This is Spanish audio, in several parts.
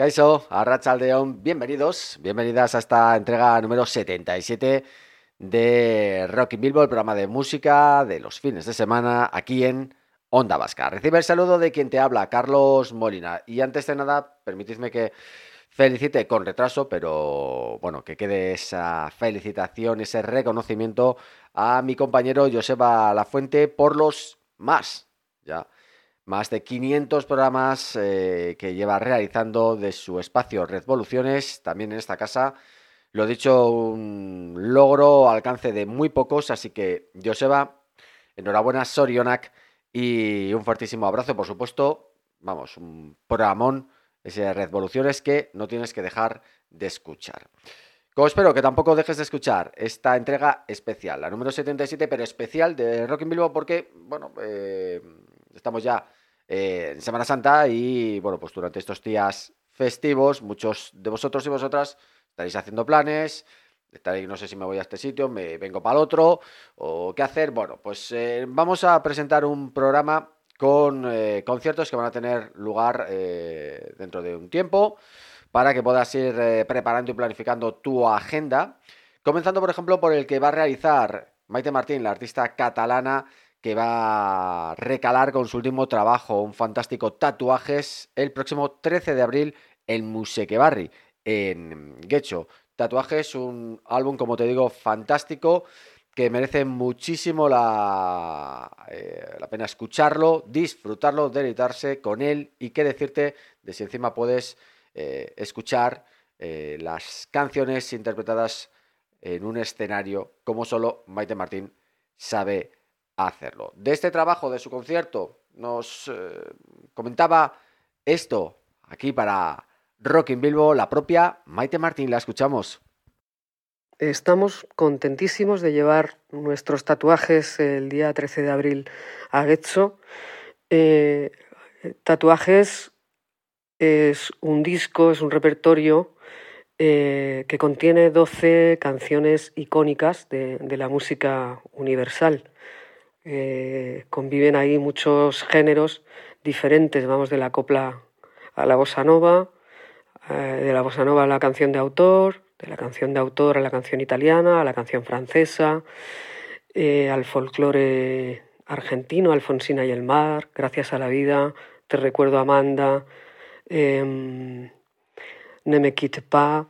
Kaixo, Arratsaldeon, bienvenidas a esta entrega número 77 de Rock in Bilbo, el programa de música de los fines de semana aquí en Onda Vasca. Recibe el saludo de quien te habla, Carlos Molina. Y antes de nada, permitidme que felicite con retraso, pero bueno, que quede esa felicitación, ese reconocimiento a mi compañero Joseba Lafuente por los más de 500 programas que lleva realizando de su espacio Revoluciones, también en esta casa. Lo dicho, un logro, alcance de muy pocos, así que Joseba, enhorabuena, Sorionak, y un fuertísimo abrazo, por supuesto. Vamos, un programón, ese Revoluciones que no tienes que dejar de escuchar. Como espero que tampoco dejes de escuchar esta entrega especial, la número 77, pero especial de Rock in Bilbo porque, bueno, estamos ya en Semana Santa y, bueno, pues durante estos días festivos, muchos de vosotros y vosotras estaréis haciendo planes, estaréis, no sé si me voy a este sitio, me vengo para el otro, o qué hacer. Bueno, pues vamos a presentar un programa con conciertos que van a tener lugar dentro de un tiempo, para que puedas ir preparando y planificando tu agenda. Comenzando, por ejemplo, por el que va a realizar Maite Martín, la artista catalana, que va a recalar con su último trabajo, un fantástico Tatuajes, el próximo 13 de abril en Musekebarri, en Getxo. Tatuajes, un álbum, como te digo, fantástico, que merece muchísimo la pena escucharlo, disfrutarlo, deleitarse con él y qué decirte de si encima puedes escuchar las canciones interpretadas en un escenario como solo Maite Martín sabe hacerlo. De este trabajo, de su concierto, nos comentaba esto aquí para Rock in Bilbo la propia Maite Martín. La escuchamos. Estamos contentísimos de llevar nuestros tatuajes el día 13 de abril a Getxo. Tatuajes es un disco, es un repertorio que contiene 12 canciones icónicas de la música universal. Conviven ahí muchos géneros diferentes, vamos de la copla a la bossa nova, de la bossa nova a la canción de autor, de la canción de autor a la canción italiana, a la canción francesa, al folclore argentino, Alfonsina y el mar, Gracias a la vida, Te recuerdo Amanda, Ne me quitte pas,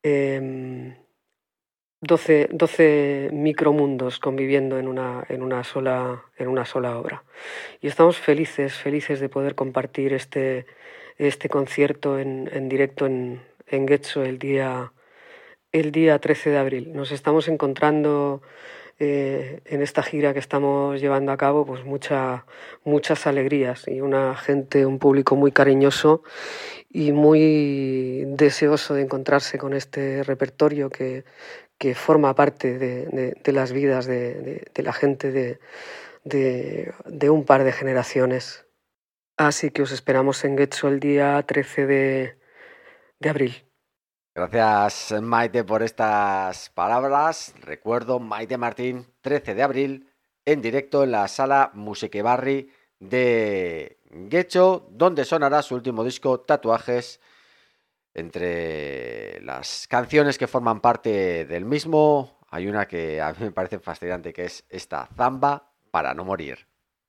12 micromundos conviviendo en una sola obra. Y estamos felices de poder compartir este concierto en directo en Getxo el día 13 de abril. Nos estamos encontrando en esta gira que estamos llevando a cabo pues muchas alegrías y un público muy cariñoso y muy deseoso de encontrarse con este repertorio que forma parte de las vidas de la gente de un par de generaciones. Así que os esperamos en Getxo el día 13 de abril. Gracias, Maite, por estas palabras. Recuerdo, Maite Martín, 13 de abril, en directo en la sala Musekebarri de Getxo, donde sonará su último disco, Tatuajes. Entre las canciones que forman parte del mismo, hay una que a mí me parece fascinante, que es esta, Zamba para no morir.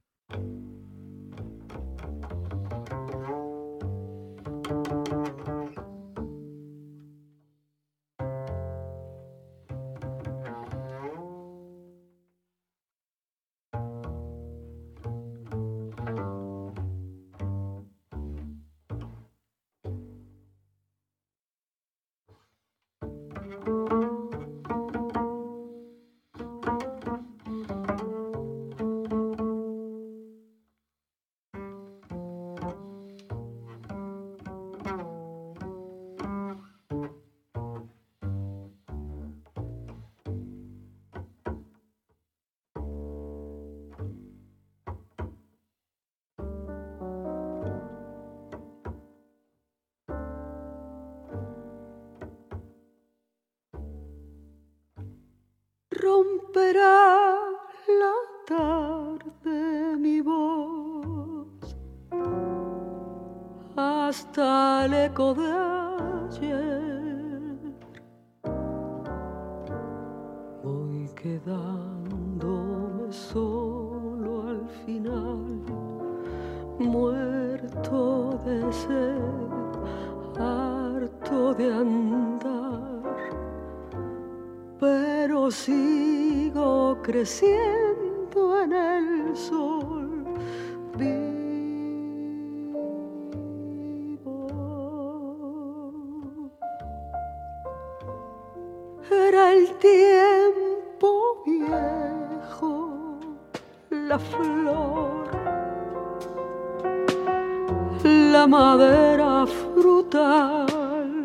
Romperá la tarde mi voz hasta el eco de ayer. Voy quedándome solo al final, muerto de sed, harto de andar, pero sigo creciendo en el sol. Era el tiempo viejo, la flor, la madera frutal.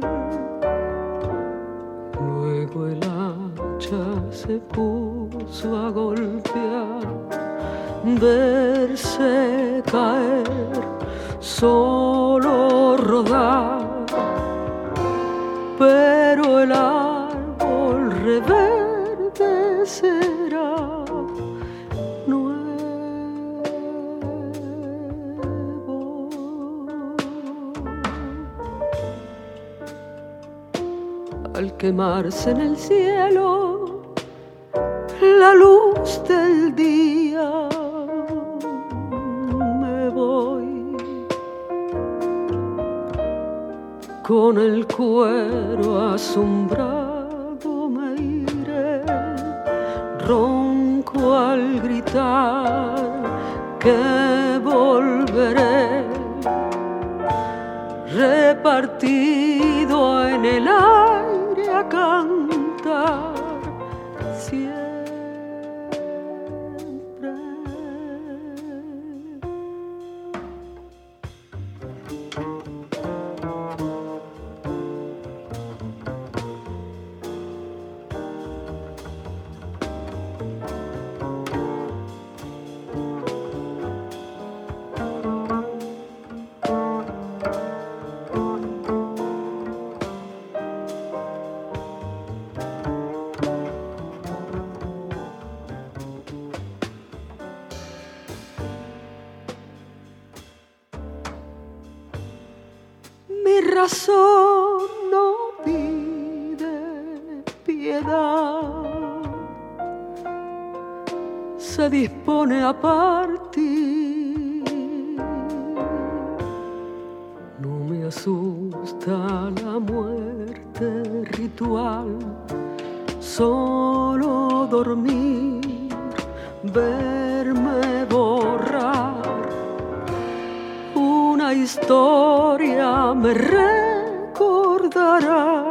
Luego el hacha se puso a golpear, verse caer, solo rodar, pero el árbol reverdecerá nuevo. Al quemarse en el cielo la luz del día, me voy con el cuero asombrado, me iré ronco al gritar que volveré, repartido en el aire a cantar siempre. Mi razón no pide piedad, se dispone a partir. No me asusta la muerte ritual, solo dormir, verme borrar. Una historia me recordará.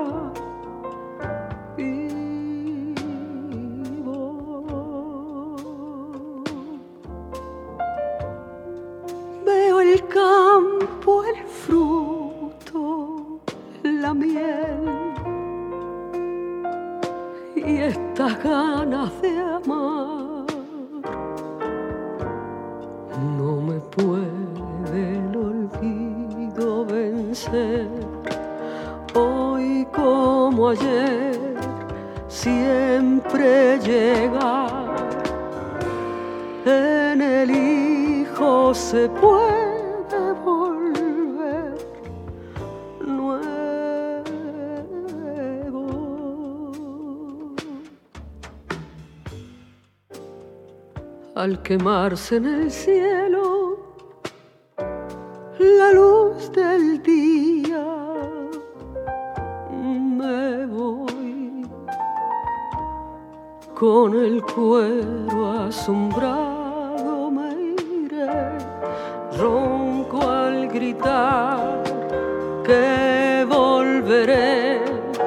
Veo el campo, el fruto, la miel y estas ganas de amar. No me puede el olvido vencer. Hoy como ayer, siempre llegar. En el hijo se puede volver nuevo. Al quemarse en el cielo la luz del día, me voy con el cuero asombrado, me iré ronco al gritar que volveré,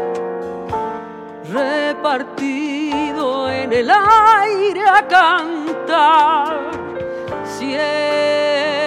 repartido en el aire a cantar siempre.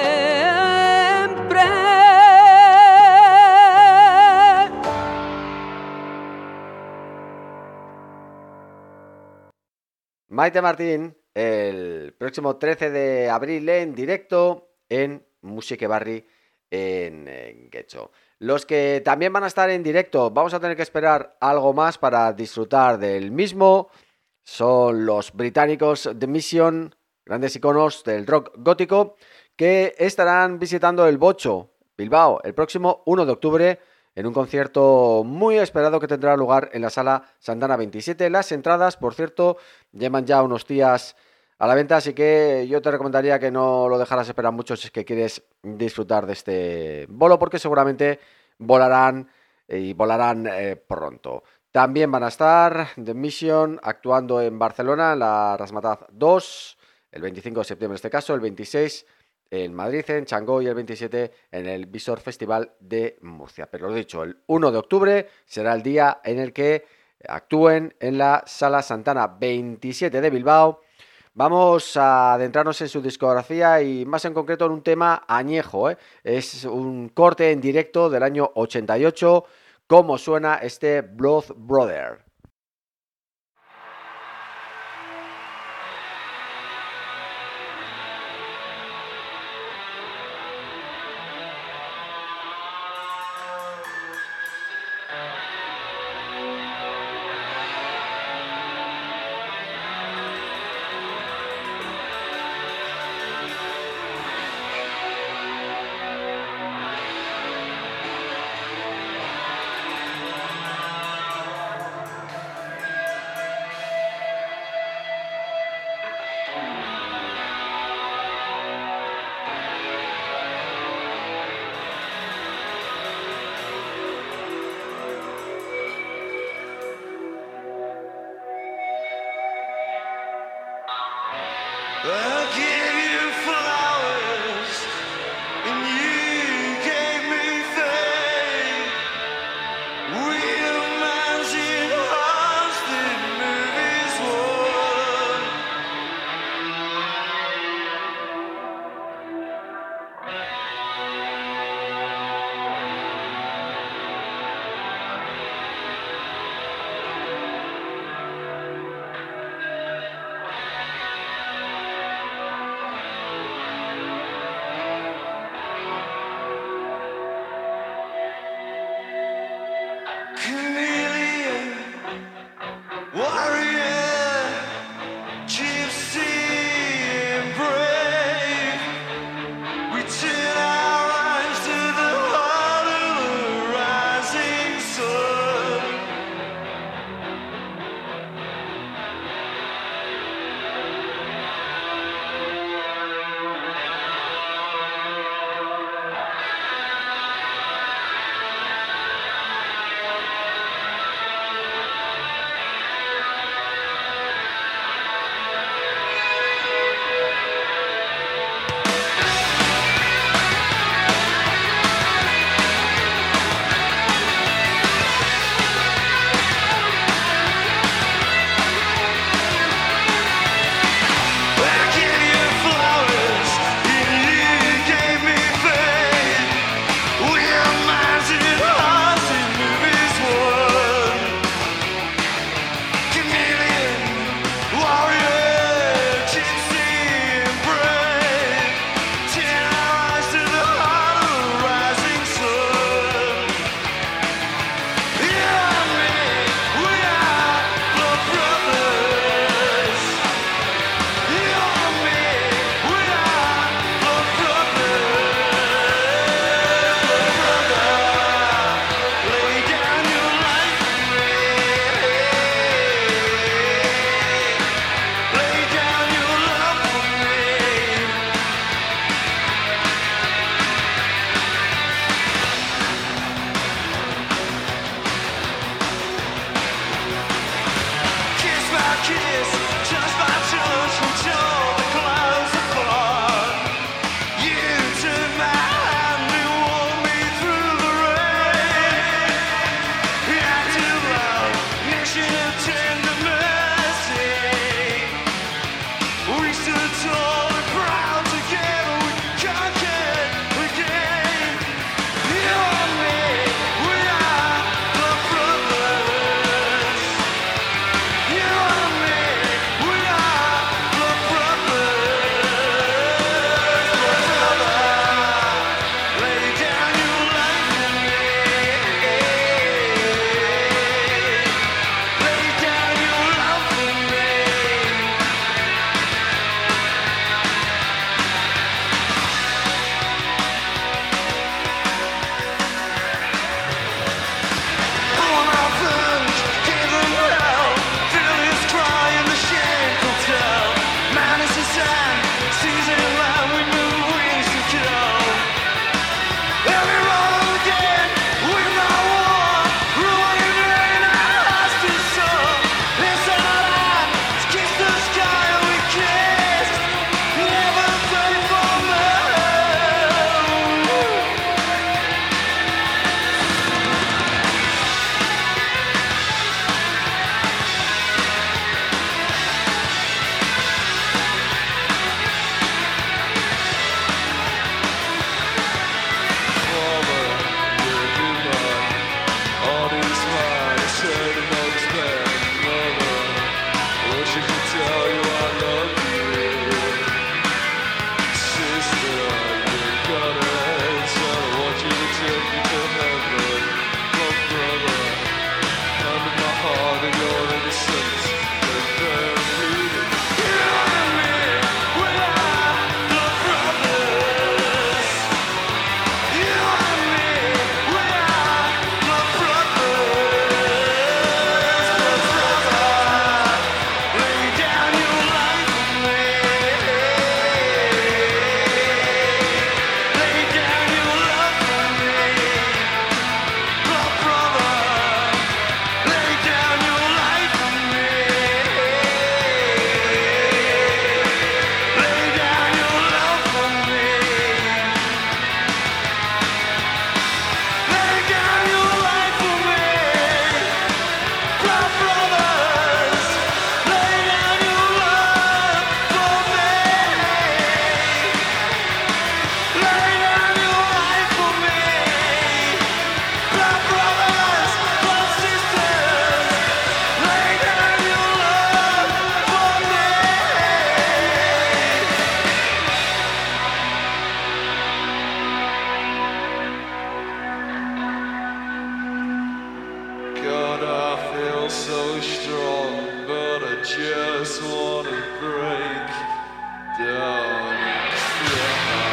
Maite Martín, el próximo 13 de abril en directo en Music Barri en Getxo. Los que también van a estar en directo, vamos a tener que esperar algo más para disfrutar del mismo, son los británicos The Mission, grandes iconos del rock gótico, que estarán visitando el Bocho, Bilbao, el próximo 1 de octubre en un concierto muy esperado que tendrá lugar en la Sala Santana 27. Las entradas, por cierto, llevan ya unos días a la venta, así que yo te recomendaría que no lo dejaras esperar mucho si es que quieres disfrutar de este bolo, porque seguramente volarán y volarán pronto. También van a estar The Mission actuando en Barcelona, en la Razzmatazz 2, el 25 de septiembre en este caso, el 26 en Madrid, en Changó, y el 27 en el Visor Festival de Murcia. Pero lo dicho, el 1 de octubre será el día en el que actúen en la Sala Santana 27 de Bilbao. Vamos a adentrarnos en su discografía y más en concreto en un tema añejo, ¿eh? Es un corte en directo del año 88. ¿Cómo suena este Blood Brother? so strong, but I just wanna break down and cry.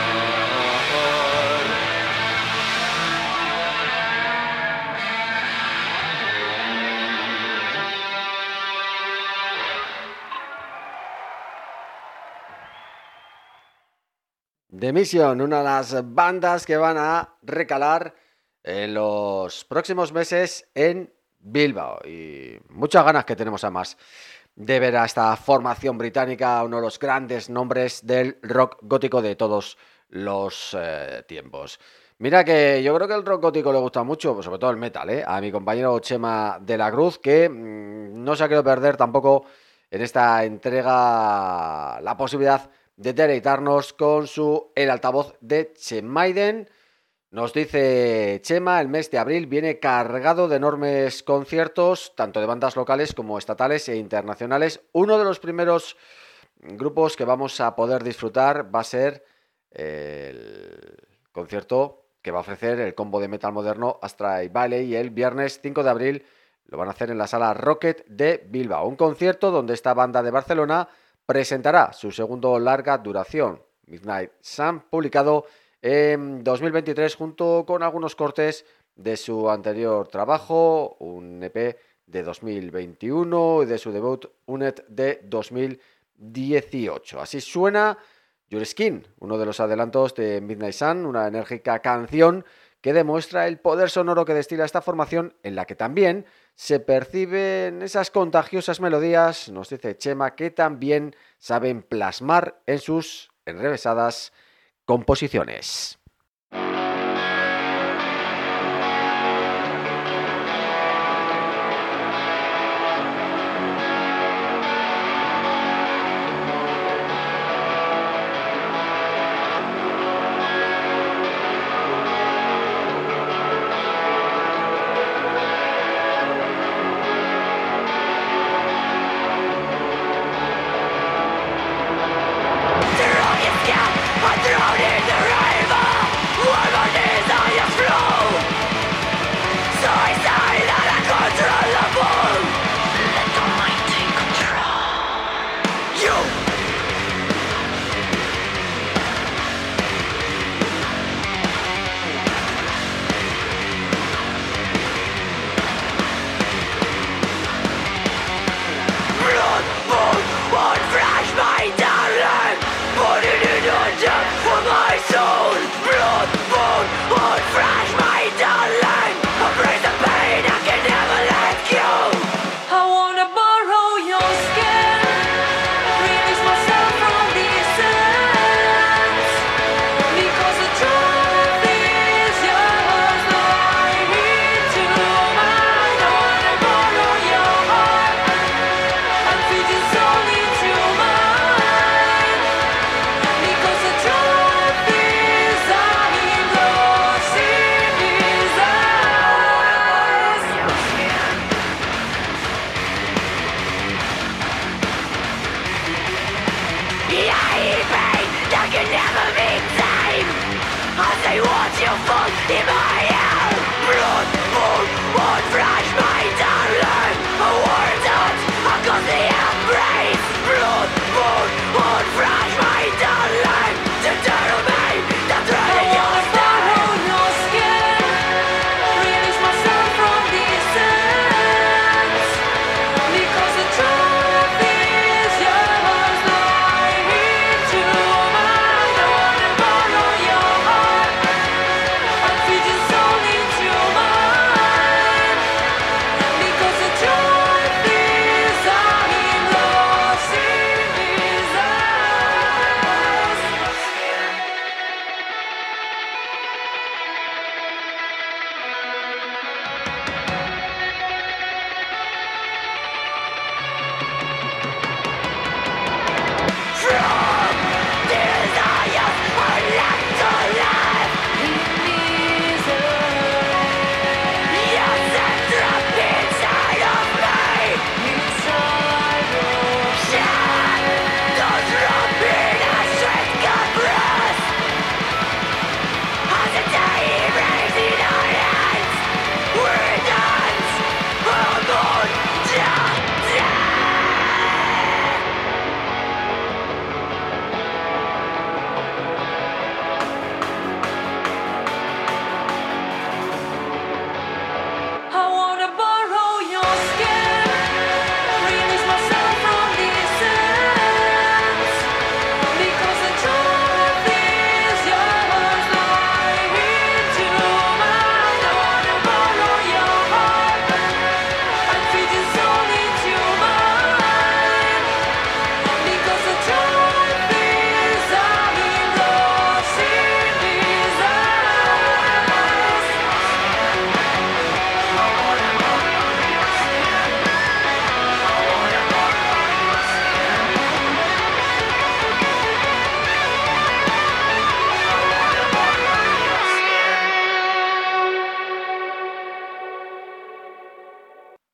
The Mission, una de las bandas que van a recalar en los próximos meses en Bilbao. Y muchas ganas que tenemos además de ver a esta formación británica, uno de los grandes nombres del rock gótico de todos los tiempos. Mira que yo creo que el rock gótico le gusta mucho, sobre todo el metal, a mi compañero Chema de la Cruz, que no se ha querido perder tampoco en esta entrega la posibilidad de deleitarnos con el altavoz de Chemaiden. Nos dice Chema, el mes de abril viene cargado de enormes conciertos, tanto de bandas locales como estatales e internacionales. Uno de los primeros grupos que vamos a poder disfrutar va a ser el concierto que va a ofrecer el combo de metal moderno Astray Valley, y el viernes 5 de abril lo van a hacer en la sala Rocket de Bilbao. Un concierto donde esta banda de Barcelona presentará su segundo larga duración, Midnight Sun, publicado en 2023 junto con algunos cortes de su anterior trabajo, un EP de 2021 y de su debut, Uned, de 2018. Así suena Your Skin, uno de los adelantos de Midnight Sun, una enérgica canción que demuestra el poder sonoro que destila esta formación, en la que también se perciben esas contagiosas melodías, nos dice Chema, que también saben plasmar en sus enrevesadas composiciones. Thrown in the river.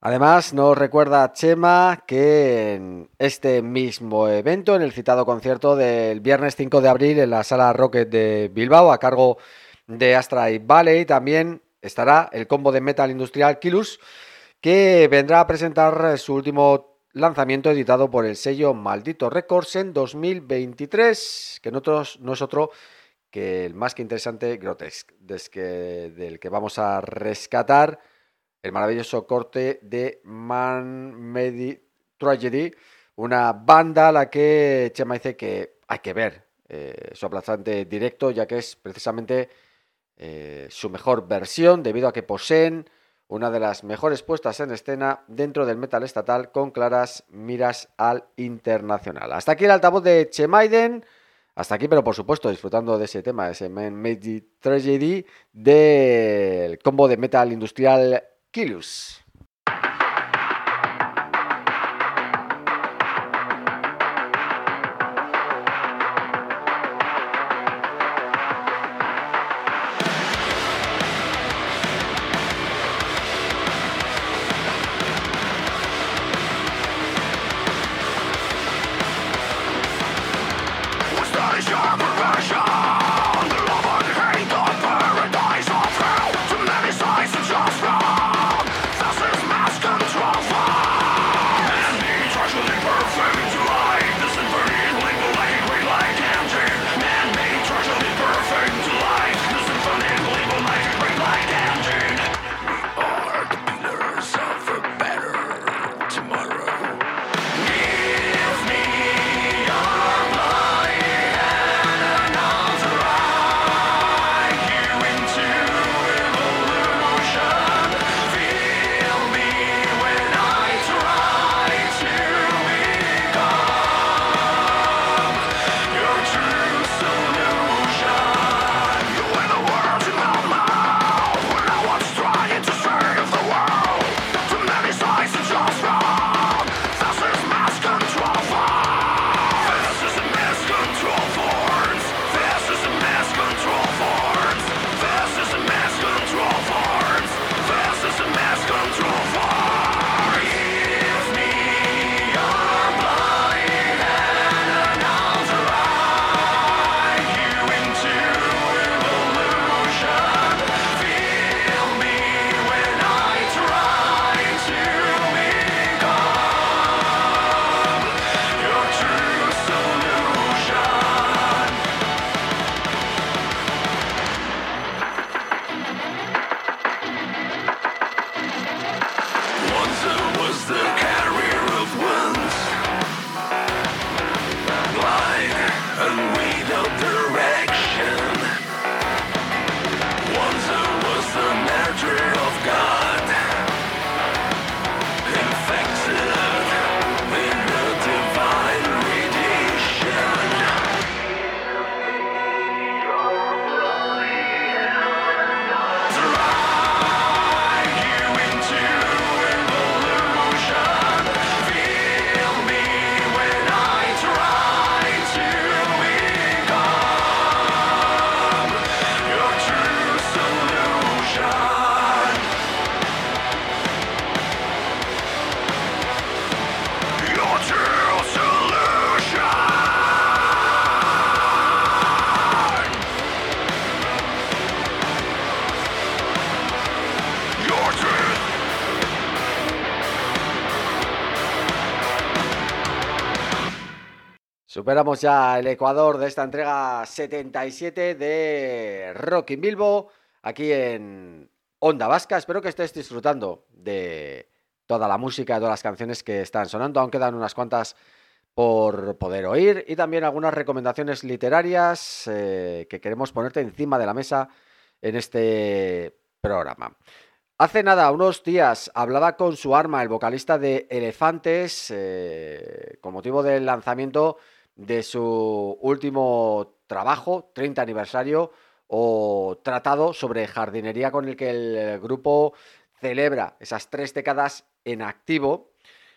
Además, nos recuerda Chema que en este mismo evento, en el citado concierto del viernes 5 de abril en la Sala Rocket de Bilbao, a cargo de Astray Valley, también estará el combo de metal industrial Killus, que vendrá a presentar su último lanzamiento editado por el sello Maldito Records en 2023, que no es otro que el más que interesante Grotesque, del que vamos a rescatar el maravilloso corte de Man Made Tragedy, una banda a la que Chema dice que hay que ver su aplastante directo, ya que es precisamente su mejor versión, debido a que poseen una de las mejores puestas en escena dentro del metal estatal, con claras miras al internacional. Hasta aquí el altavoz de Chemaiden. Hasta aquí, pero por supuesto, disfrutando de ese tema, ese Man Made Tragedy, del combo de metal industrial Killus. Superamos ya el Ecuador de esta entrega 77 de Rock in Bilbo, aquí en Onda Vasca. Espero que estés disfrutando de toda la música, de todas las canciones que están sonando. Aún quedan unas cuantas por poder oír y también algunas recomendaciones literarias que queremos ponerte encima de la mesa en este programa. Hace nada, unos días, hablaba con Suarma, el vocalista de Elefantes, con motivo del lanzamiento de su último trabajo, 30 aniversario, o tratado sobre jardinería, con el que el grupo celebra esas 3 décadas en activo.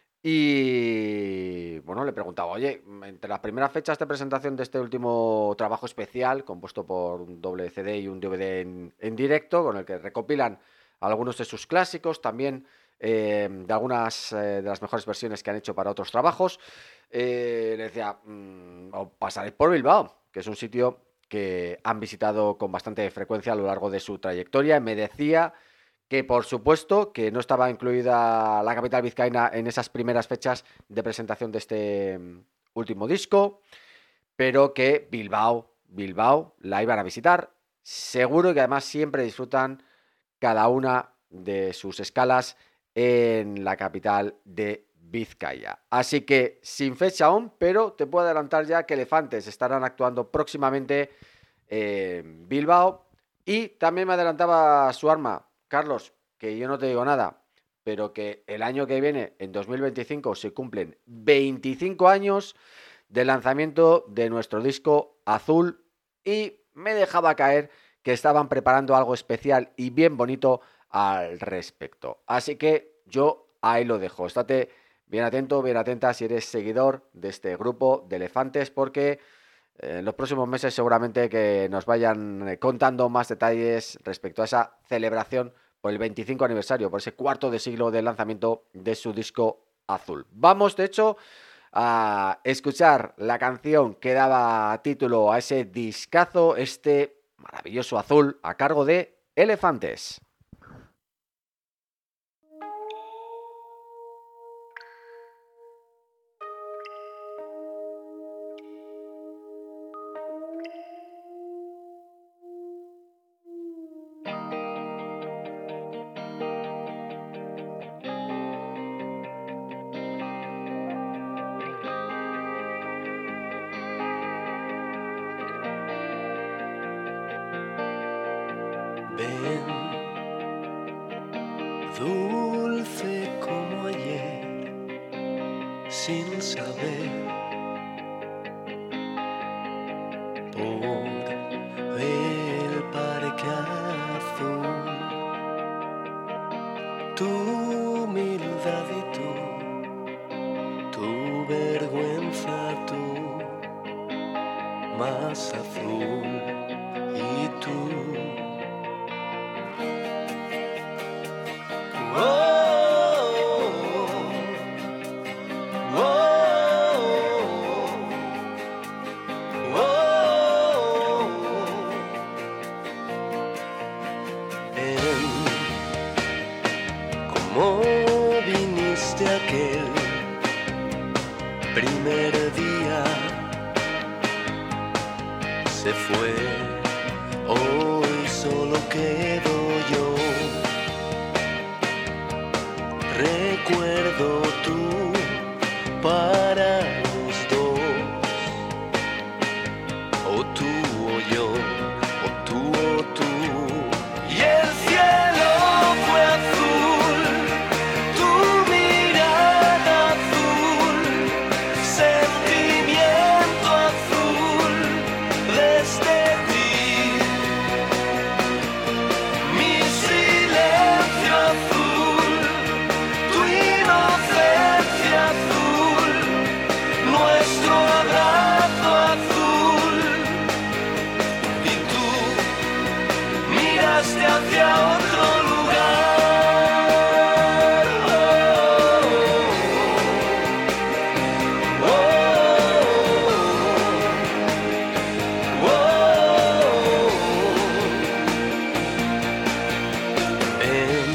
Y bueno, le preguntaba, oye, entre las primeras fechas de presentación de este último trabajo especial, compuesto por un doble CD y un DVD en directo, con el que recopilan algunos de sus clásicos, también de algunas de las mejores versiones que han hecho para otros trabajos. Le decía, o pasaréis por Bilbao, que es un sitio que han visitado con bastante frecuencia a lo largo de su trayectoria. Me decía que, por supuesto, que no estaba incluida la capital vizcaína en esas primeras fechas de presentación de este último disco, pero que Bilbao la iban a visitar. Seguro que además siempre disfrutan cada una de sus escalas en la capital de Vizcaya. Así que sin fecha aún, pero te puedo adelantar ya que Elefantes estarán actuando próximamente en Bilbao. Y también me adelantaba su arma, Carlos, que yo no te digo nada, pero que el año que viene, en 2025, se cumplen 25 años del lanzamiento de nuestro disco Azul, y me dejaba caer que estaban preparando algo especial y bien bonito al respecto. Así que yo ahí lo dejo. Estate bien atento, bien atenta si eres seguidor de este grupo de Elefantes, porque en los próximos meses seguramente que nos vayan contando más detalles respecto a esa celebración por el 25 aniversario, por ese cuarto de siglo del lanzamiento de su disco Azul. Vamos, de hecho, a escuchar la canción que daba título a ese discazo, este maravilloso Azul, a cargo de Elefantes. Dulce como ayer, sin saber, por el parque azul, tu humildad y tu vergüenza, tú, más azul, y tú. ¿Cómo viniste aquel primer día? Se fue, hoy solo quedo yo. Recuerdo tú para los dos, o tú o yo, o tú o tú. Y el cielo fue azul, tu mirada azul, sentimiento azul desde ti, mi silencio azul, tu inocencia azul, nuestro abrazo azul, y tú miraste hacia otro lugar. Ven,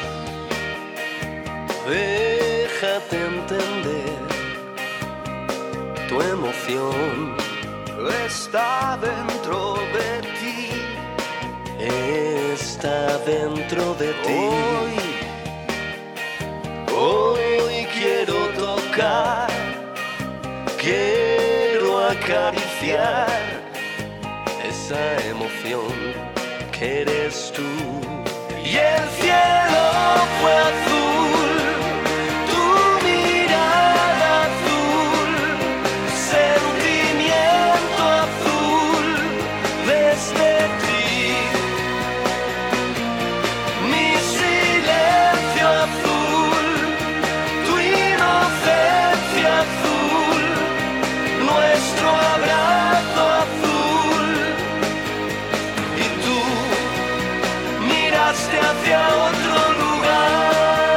déjate entender, tu emoción está dentro de ti, está dentro de ti. Hoy quiero tocar, quiero acariciar esa emoción que eres tú. Y el cielo fue azul, tu mirada azul, sentimiento azul desde ti, mi silencio azul, tu inocencia azul, nuestro abrazo azul, y tú miraste hacia otro lugar.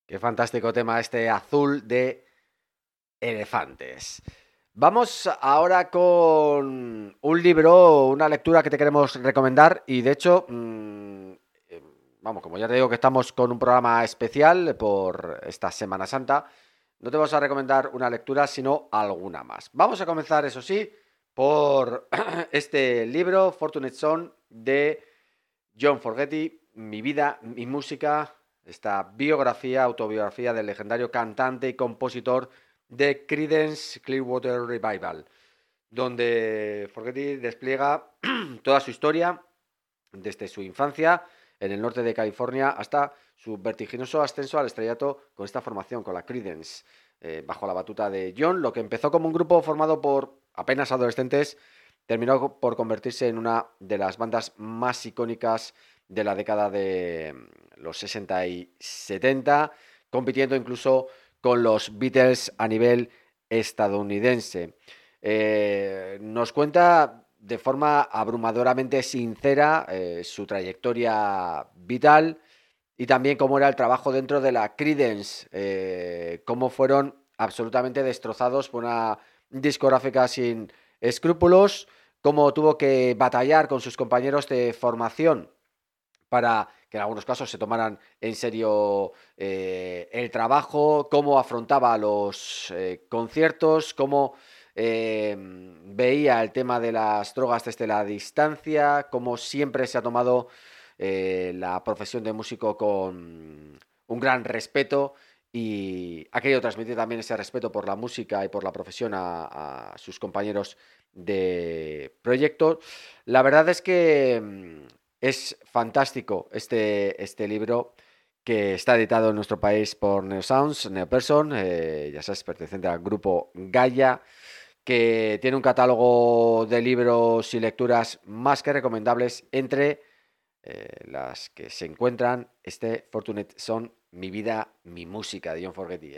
Qué fantástico tema este Azul de Elefantes. Vamos ahora con un libro, una lectura que te queremos recomendar y de hecho, vamos, como ya te digo que estamos con un programa especial por esta Semana Santa, no te vamos a recomendar una lectura sino alguna más. Vamos a comenzar, eso sí, por este libro, Fortunate Son, de John Fogerty, Mi vida, mi música, esta biografía, autobiografía del legendario cantante y compositor de Creedence Clearwater Revival, donde Fogerty despliega toda su historia desde su infancia en el norte de California hasta su vertiginoso ascenso al estrellato con esta formación, con la Creedence, bajo la batuta de John. Lo que empezó como un grupo formado por apenas adolescentes terminó por convertirse en una de las bandas más icónicas de la década de los 60 y 70, compitiendo incluso con los Beatles a nivel estadounidense. Nos cuenta de forma abrumadoramente sincera su trayectoria vital y también cómo era el trabajo dentro de la Creedence, cómo fueron absolutamente destrozados por una discográfica sin escrúpulos, cómo tuvo que batallar con sus compañeros de formación para que en algunos casos se tomaran en serio el trabajo, cómo afrontaba los conciertos, cómo veía el tema de las drogas desde la distancia, cómo siempre se ha tomado la profesión de músico con un gran respeto y ha querido transmitir también ese respeto por la música y por la profesión a sus compañeros de proyecto. La verdad es que es fantástico este libro que está editado en nuestro país por Neosounds, Neoperson, ya sabes, perteneciente al grupo Gaia, que tiene un catálogo de libros y lecturas más que recomendables, entre las que se encuentran este Fortunate Son, Mi vida, mi música, de John Fogerty,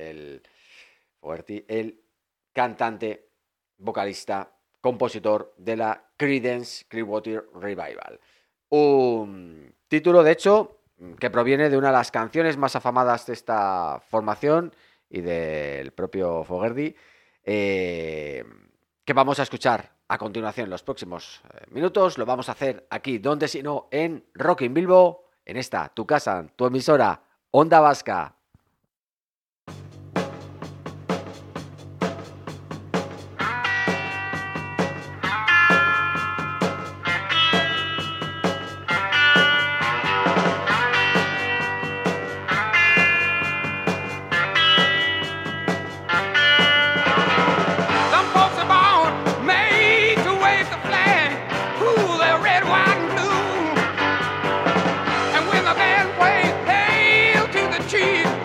el cantante, vocalista, compositor de la Creedence Clearwater Revival. Un título, de hecho, que proviene de una de las canciones más afamadas de esta formación y del propio Fogerty, que vamos a escuchar a continuación en los próximos minutos. Lo vamos a hacer aquí, donde si no, en Rock in Bilbo, en esta, tu casa, tu emisora, Onda Vasca. Cheese.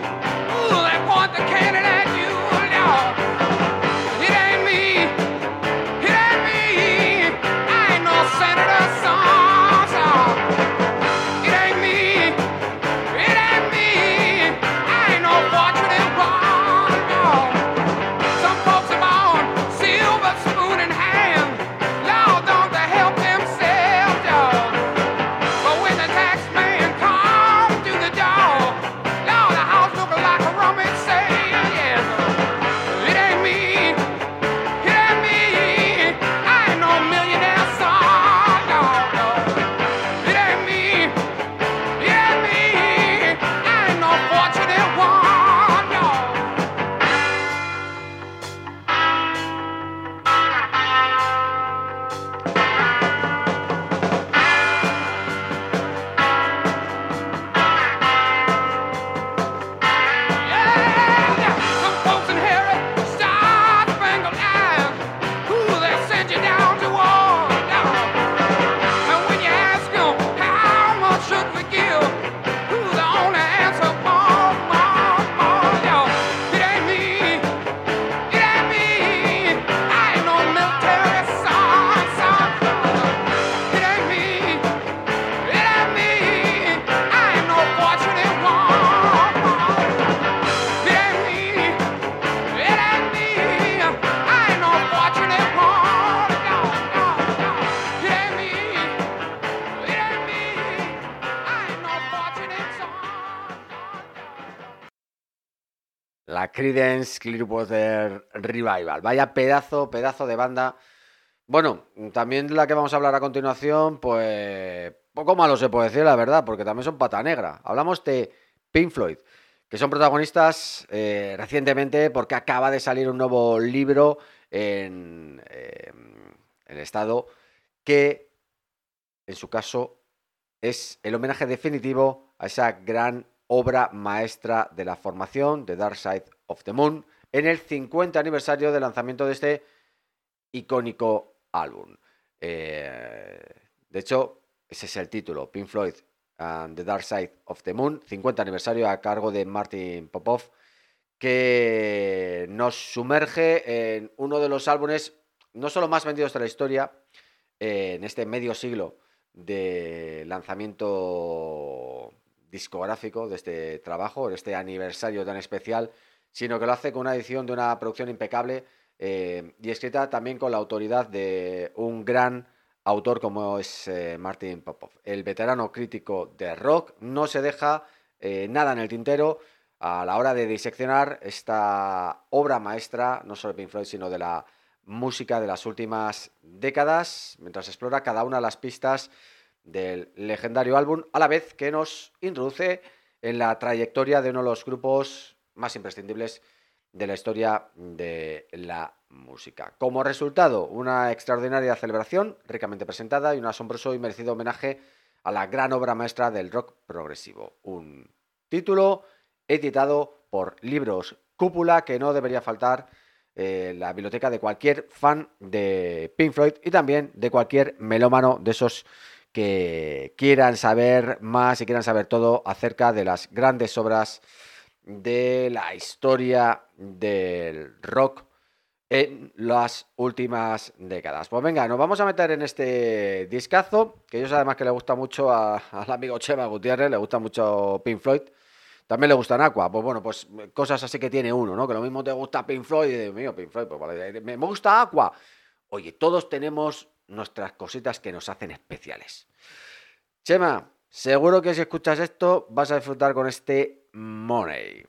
a Creedence Clearwater Revival. Vaya pedazo de banda. Bueno, también la que vamos a hablar a continuación, pues poco malo se puede decir, la verdad, porque también son pata negra. Hablamos de Pink Floyd, que son protagonistas recientemente porque acaba de salir un nuevo libro en el estado que, en su caso, es el homenaje definitivo a esa gran obra maestra de la formación, The Dark Side of the Moon, en el 50 aniversario del lanzamiento de este icónico álbum. De hecho, ese es el título, Pink Floyd and The Dark Side of the Moon, 50 aniversario, a cargo de Martin Popoff, que nos sumerge en uno de los álbumes no solo más vendidos de la historia, en este medio siglo de lanzamiento discográfico de este trabajo, en este aniversario tan especial, sino que lo hace con una edición de una producción impecable y escrita también con la autoridad de un gran autor como es Martin Popoff. El veterano crítico de rock no se deja nada en el tintero a la hora de diseccionar esta obra maestra, no solo de Pink Floyd, sino de la música de las últimas décadas, mientras explora cada una de las pistas del legendario álbum, a la vez que nos introduce en la trayectoria de uno de los grupos más imprescindibles de la historia de la música. Como resultado, una extraordinaria celebración, ricamente presentada, y un asombroso y merecido homenaje a la gran obra maestra del rock progresivo. Un título editado por Libros Cúpula que no debería faltar la biblioteca de cualquier fan de Pink Floyd y también de cualquier melómano de esos que quieran saber más y quieran saber todo acerca de las grandes obras de la historia del rock en las últimas décadas. Pues venga, nos vamos a meter en este discazo, que yo sé además que le gusta mucho al amigo Chema Gutiérrez, le gusta mucho Pink Floyd. También le gustan Aqua, pues bueno, pues cosas así que tiene uno, ¿no? Que lo mismo te gusta Pink Floyd y Dios mío, Pink Floyd, pues vale, me gusta Aqua. Oye, todos tenemos nuestras cositas que nos hacen especiales. Chema, seguro que si escuchas esto vas a disfrutar con este Money.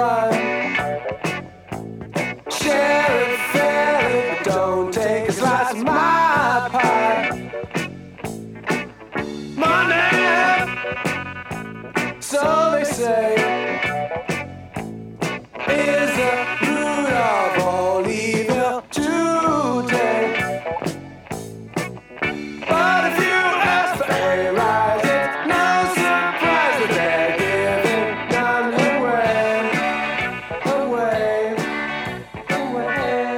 fun. Share it fairly, but don't take a slice of my pie. Money, so they say, is the root of all evil today. But if you ask for a rise, it's no surprise that they're giving none away, away, away,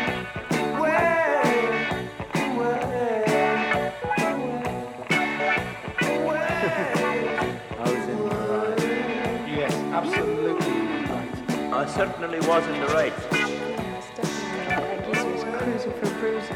Yes, absolutely right. I certainly was in the right. Yes, definitely. I guess he was cruising for bruising.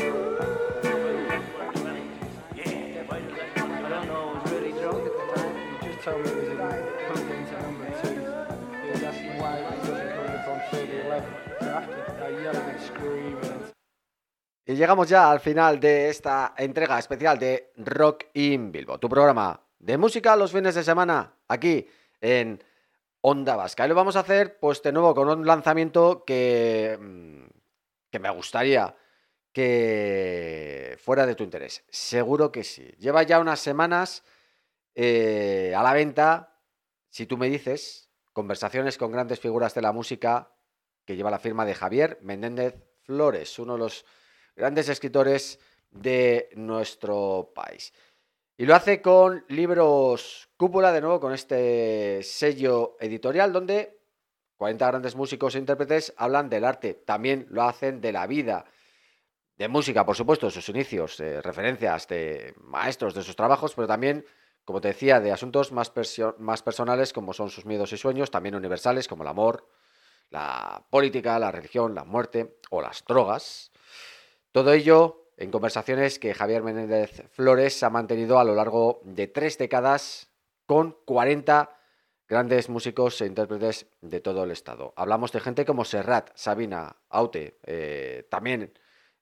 Yeah, I don't know, I was really drunk at the time. You just told me it was plugged into number 2. Yeah, that's why it doesn't come from 3011. So after yelling and screaming. Y llegamos ya al final de esta entrega especial de Rock in Bilbo, tu programa de música los fines de semana aquí en Onda Vasca. Y lo vamos a hacer pues de nuevo con un lanzamiento que me gustaría que fuera de tu interés. Seguro que sí. Lleva ya unas semanas a la venta, si tú me dices, Conversaciones con grandes figuras de la música, que lleva la firma de Javier Menéndez Flores, uno de los grandes escritores de nuestro país. Y lo hace con Libros Cúpula, de nuevo con este sello editorial donde 40 grandes músicos e intérpretes hablan del arte. También lo hacen de la vida, de música, por supuesto, de sus inicios, de referencias de maestros, de sus trabajos, pero también, como te decía, de asuntos más personales como son sus miedos y sueños, también universales como el amor, la política, la religión, la muerte o las drogas. Todo ello en conversaciones que Javier Menéndez Flores ha mantenido a lo largo de 3 décadas con 40 grandes músicos e intérpretes de todo el estado. Hablamos de gente como Serrat, Sabina, Aute, también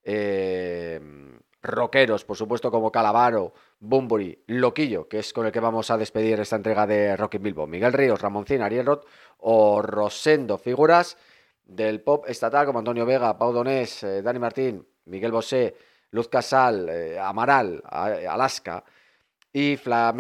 rockeros, por supuesto, como Calamaro, Bunbury, Loquillo, que es con el que vamos a despedir esta entrega de Rock in Bilbo, Miguel Ríos, Ramoncín, Ariel Roth o Rosendo, figuras del pop estatal como Antonio Vega, Pau Donés, Dani Martín, Miguel Bosé, Luz Casal, Amaral, Alaska, y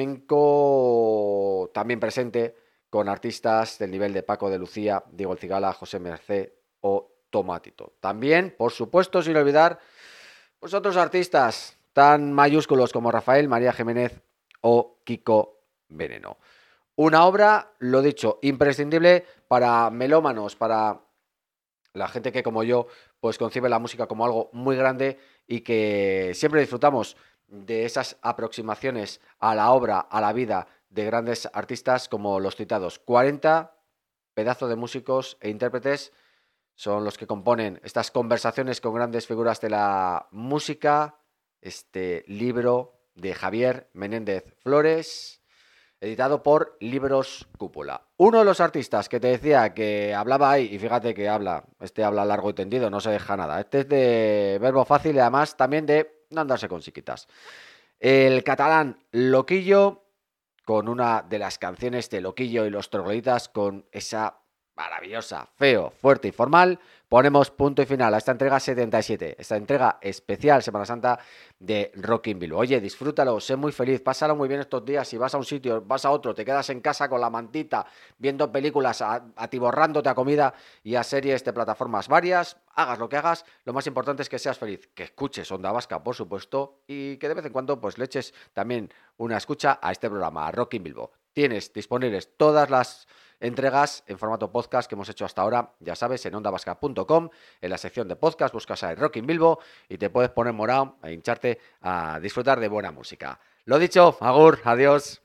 flamenco también presente con artistas del nivel de Paco de Lucía, Diego El Cigala, José Mercé o Tomatito. También, por supuesto, sin olvidar pues otros artistas tan mayúsculos como Rafael, María Jiménez o Kiko Veneno. Una obra, lo dicho, imprescindible para melómanos, para la gente que como yo pues concibe la música como algo muy grande y que siempre disfrutamos de esas aproximaciones a la obra, a la vida de grandes artistas como los citados. 40 pedazos de músicos e intérpretes son los que componen estas conversaciones con grandes figuras de la música, este libro de Javier Menéndez Flores, editado por Libros Cúpula. Uno de los artistas que te decía que hablaba ahí, y fíjate que habla largo y tendido, no se deja nada. Este es de verbo fácil y además también de no andarse con chiquitas. El catalán Loquillo, con una de las canciones de Loquillo y los Trogloditas, con esa maravillosa, feo, fuerte y formal, ponemos punto y final a esta entrega 77, esta entrega especial Semana Santa de Rock in Bilbo. Oye, disfrútalo, sé muy feliz, pásalo muy bien estos días. Si vas a un sitio, vas a otro, te quedas en casa con la mantita, viendo películas, atiborrándote a comida y a series de plataformas varias, hagas lo que hagas, lo más importante es que seas feliz, que escuches Onda Vasca, por supuesto, y que de vez en cuando pues le eches también una escucha a este programa, a Rock in Bilbo. Tienes disponibles todas las entregas en formato podcast que hemos hecho hasta ahora, ya sabes, en ondavasca.com, en la sección de podcast buscas a Rock in Bilbo y te puedes poner morado e hincharte a disfrutar de buena música. Lo dicho, agur, adiós.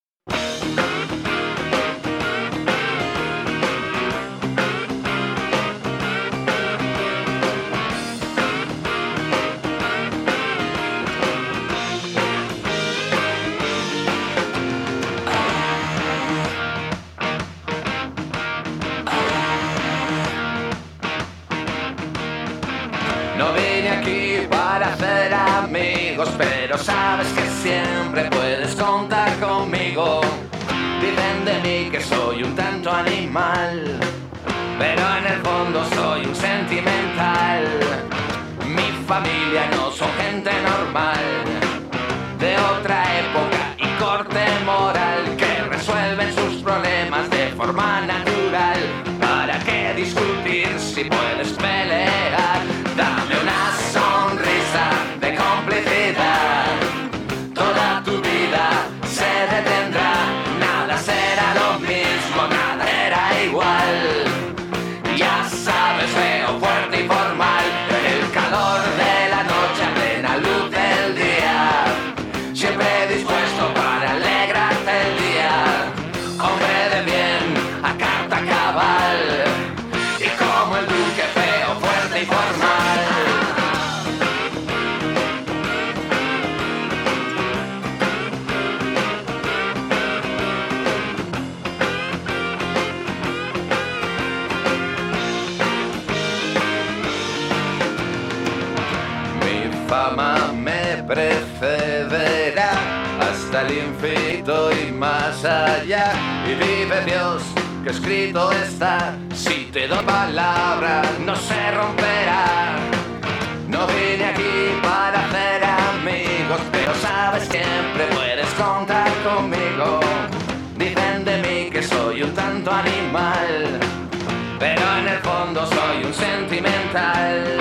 No vine aquí para hacer amigos, pero sabes que siempre puedes contar conmigo. Dicen de mí que soy un tanto animal, pero en el fondo soy un sentimental. Mi familia no son gente normal, de otra época y corte moral, que resuelven sus problemas de forma natural. ¿Para qué discutir si puedes pelear? Dame una sonrisa de complicidad. Toda tu vida se detendrá, nada será lo mismo, nada era igual. Ya sabes, feo, fuerte y formal, el calor de la noche, a plena luz del día, siempre dispuesto para alegrarte el día. Hombre de bien, a carta cabal, y como el duque, feo, fuerte y formal. Fama me precederá hasta el infinito y más allá. Y vive Dios, que escrito está, si te doy palabra no se romperá. No vine aquí para hacer amigos, pero sabes, siempre puedes contar conmigo. Dicen de mí que soy un tanto animal, pero en el fondo soy un sentimental.